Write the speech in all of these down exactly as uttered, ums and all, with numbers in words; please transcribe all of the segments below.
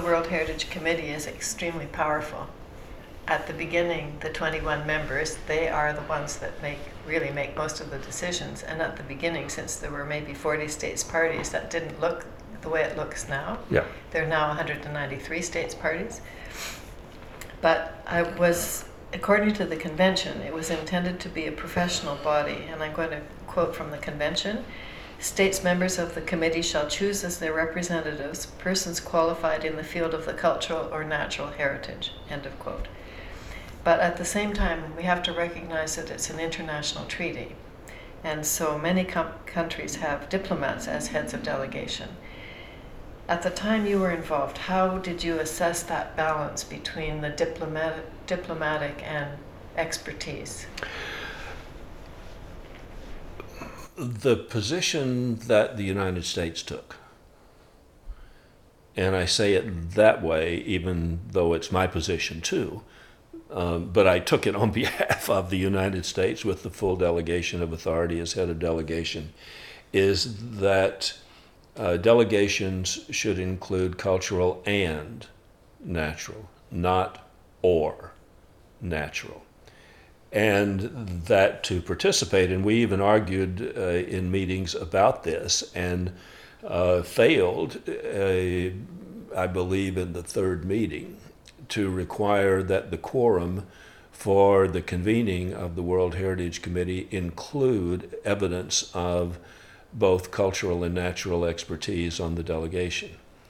the World Heritage Committee is extremely powerful. At the beginning, the twenty-one members, they are the ones that make really make most of the decisions. And at the beginning, since there were maybe forty states parties, that didn't look the way it looks now. Yeah. There are now one hundred ninety-three states parties. But I was, according to the convention, it was intended to be a professional body. And I'm going to quote from the convention. States members of the committee shall choose as their representatives persons qualified in the field of the cultural or natural heritage, end of quote. But at the same time, we have to recognize that it's an international treaty. And so many com- countries have diplomats as heads of delegation. At the time you were involved, how did you assess that balance between the diplomatic, diplomatic and expertise? The position that the United States took, and I say it that way even though it's my position too, um, but I took it on behalf of the United States with the full delegation of authority as head of delegation, is that uh, delegations should include cultural and natural, not or natural. And that to participate, and we even argued uh, in meetings about this and uh, failed, uh, I believe in the third meeting, to require that the quorum for the convening of the World Heritage Committee include evidence of both cultural and natural expertise on the delegation.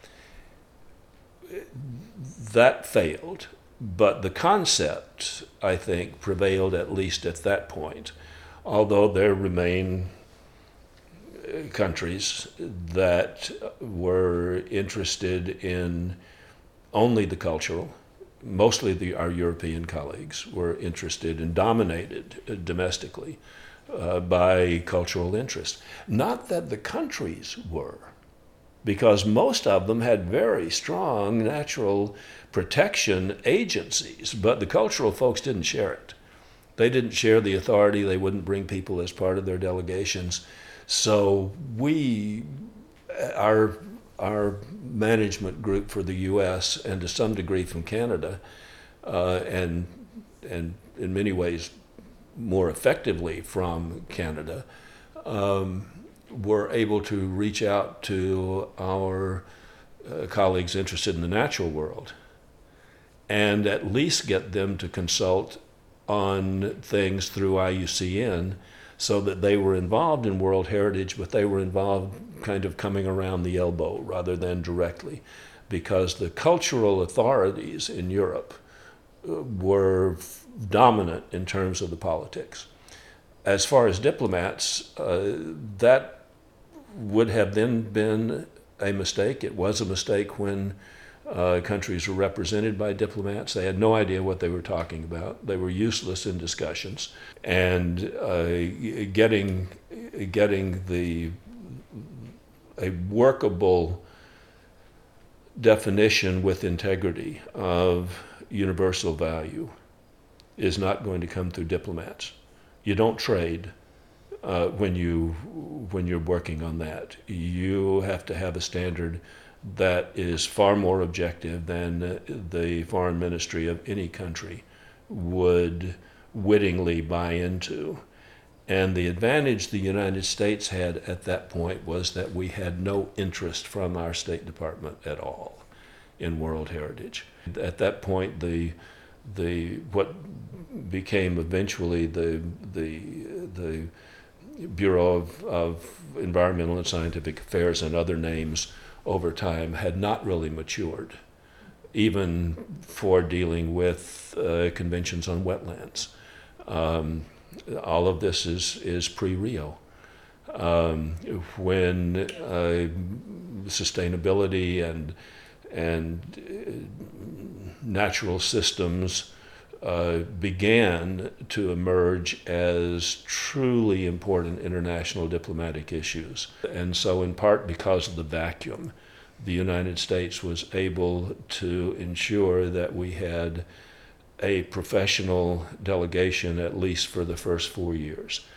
That failed. But the concept, I think, prevailed at least at that point, although there remain countries that were interested in only the cultural. Mostly the, our European colleagues were interested and dominated domestically uh, by cultural interest. Not that the countries were, because most of them had very strong natural protection agencies, but the cultural folks didn't share it. They didn't share the authority. They wouldn't bring people as part of their delegations. So we, our, our management group for the U S and to some degree from Canada, uh, and, and in many ways more effectively from Canada, um, were able to reach out to our uh, colleagues interested in the natural world and at least get them to consult on things through I U C N so that they were involved in World Heritage, but they were involved kind of coming around the elbow rather than directly, because the cultural authorities in Europe uh, were f- dominant in terms of the politics. As far as diplomats, uh, that would have then been a mistake. It was a mistake when uh, countries were represented by diplomats. They had no idea what they were talking about. They were useless in discussions. And uh, getting getting the a workable definition with integrity of universal value is not going to come through diplomats. You don't trade uh, when you when you're working on that. You have to have a standard that is far more objective than the foreign ministry of any country would wittingly buy into. And the advantage the United States had at that point was that we had no interest from our State Department at all in World Heritage. At that point, the the what became eventually the the the Bureau of, of Environmental and Scientific Affairs and other names over time had not really matured, even for dealing with uh, conventions on wetlands. Um, all of this is, is pre-Rio. Um, when uh, sustainability and, and uh, natural systems uh, began to emerge as truly important international diplomatic issues. And so in part because of the vacuum, the United States was able to ensure that we had a professional delegation at least for the first four years.